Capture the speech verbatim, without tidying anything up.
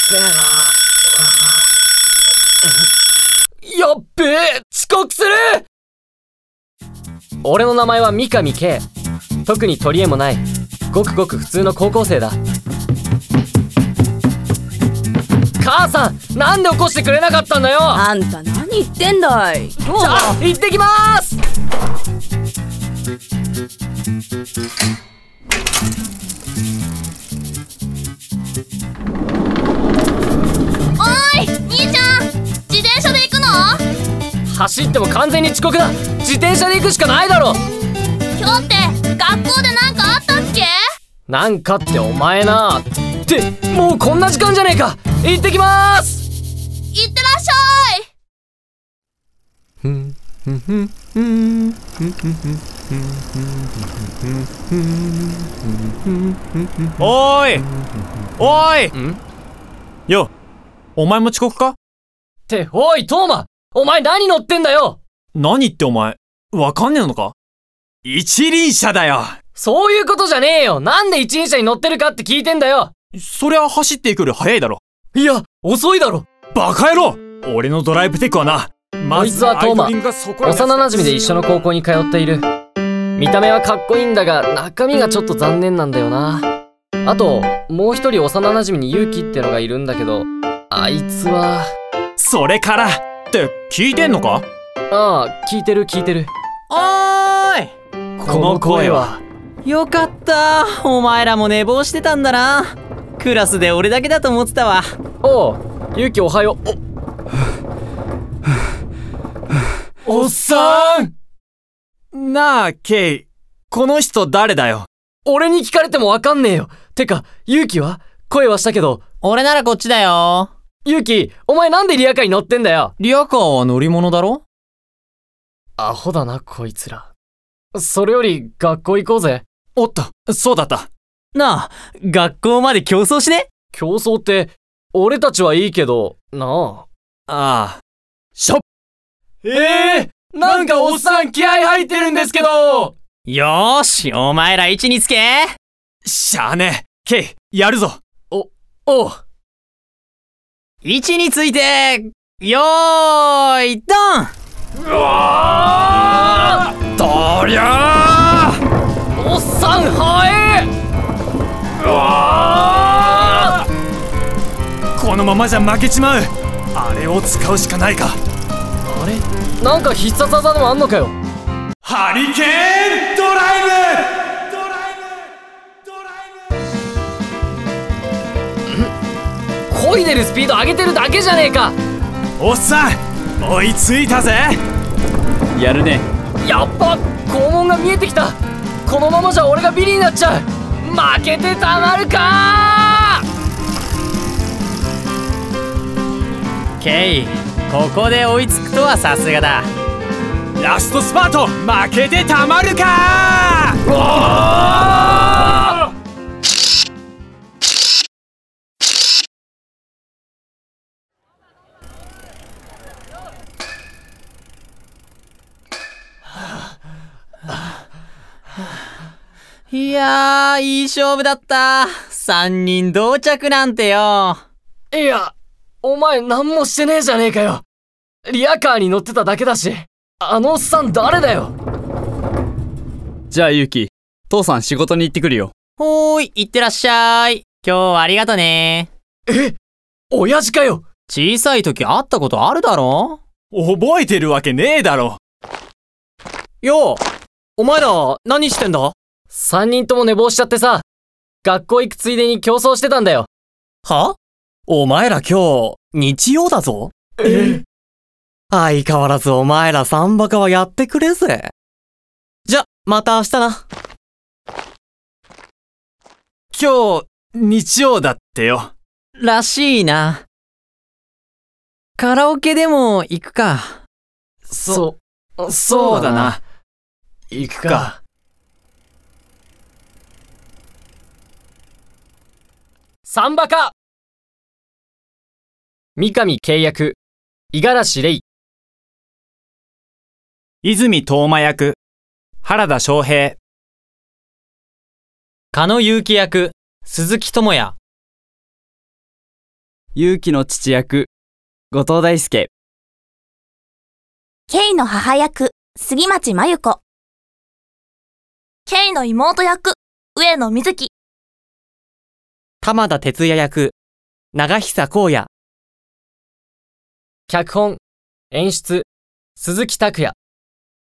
せえな。やっべえ、遅刻する。俺の名前は三上圭。特に取り柄もないごくごく普通の高校生だ。母さん、なんで起こしてくれなかったんだよ。 あんた何言ってんだい。 じゃあ行ってきまーす。 おーい、兄ちゃん、自転車で行くの？ 走っても完全に遅刻だ。自転車で行くしかないだろ。 今日って学校でなんかあったっけ？ なんかってお前な。ってもうこんな時間じゃねえか。行ってきまーす。 いってらっしゃい。 おーいおーいんよ、お前も遅刻か？ って、おいトーマ、お前何乗ってんだよ。 何ってお前わかんねえのか？一輪車だよ。 そういうことじゃねえよ。なんで一輪車に乗ってるかって聞いてんだよ。 そりゃ走っていくより早いだろ。 いや、遅いだろ。 バカ野郎、俺のドライブテックはな、 こいつはトーマ、幼馴染で一緒の高校に通っている。見た目はかっこいいんだが中身がちょっと残念なんだよな。あともう一人幼馴染にユウキってのがいるんだけど、あいつは。 それからって聞いてんのか？ ああ、聞いてる聞いてる。 おーい、 この声は。 よかった、お前らも寝坊してたんだな。クラスで俺だけだと思ってたわ。 おう、ユウキおはよう。お、おっさん。 なあケイ、この人誰だよ？ 俺に聞かれてもわかんねえよ。てかユウキは？声はしたけど。 俺ならこっちだよ。 ユウキ、お前なんでリアカーに乗ってんだよ。 リアカーは乗り物だろ。 アホだなこいつら。それより学校行こうぜ。 おっと、そうだった。 なあ、学校まで競争しね？ 競争って俺たちはいいけどなあ。 ああ、しょ。 ええー、なんかおっさん気合入ってるんですけど。 よーし、お前ら位置につけ。 しゃあねえ、ケイ、やるぞ。 お、おう。 位置について、よーい、ドン。 うわー、 どりゃー、 おっさんはえ。うわー、このままじゃ負けちまう。あれを使うしかないか。 あれ、なんか必殺技でもあんのかよ。 ハリケーンドライブ。ドライブドライブ。 漕いでるスピード上げてるだけじゃねえか。 おっさん、追いついたぜ。 やるね。 やっぱ肛門が見えてきた。このままじゃ俺がビリになっちゃう。負けてたまるか。 ケイ、ここで追いつくとはさすがだ。 ラストスパート、負けてたまるか。 うわー、 いやー、いい勝負だった。三人同着なんてよ。 いや、お前何もしてねえじゃねえかよ。リアカーに乗ってただけだし。あのおっさん誰だよ。 じゃあユウキ、父さん仕事に行ってくるよ。 ほーい、いってらっしゃい。今日はありがとね。 え、親父かよ。 小さい時会ったことあるだろ。 覚えてるわけねえだろ。 よう、お前ら何してんだ？三人とも寝坊しちゃってさ、学校行くついでに競争してたんだよ。 は？お前ら今日、日曜だぞ。 え？ 相変わらずお前らサンバカはやってくれぜ。じゃ、また明日な。 今日、日曜だってよ。 らしいな。カラオケでも行くか。 そ、 そうだな。 行くか。サンバカ。三上契約、五十嵐レイ。 泉東馬役、原田翔平。 狩野祐希役、鈴木智也。 勇気の父役、後藤大輔。 ケイの母役、杉町真由子。ケイの妹役、上野瑞希。 玉田哲也役、長久光也。 脚本演出鈴木拓也。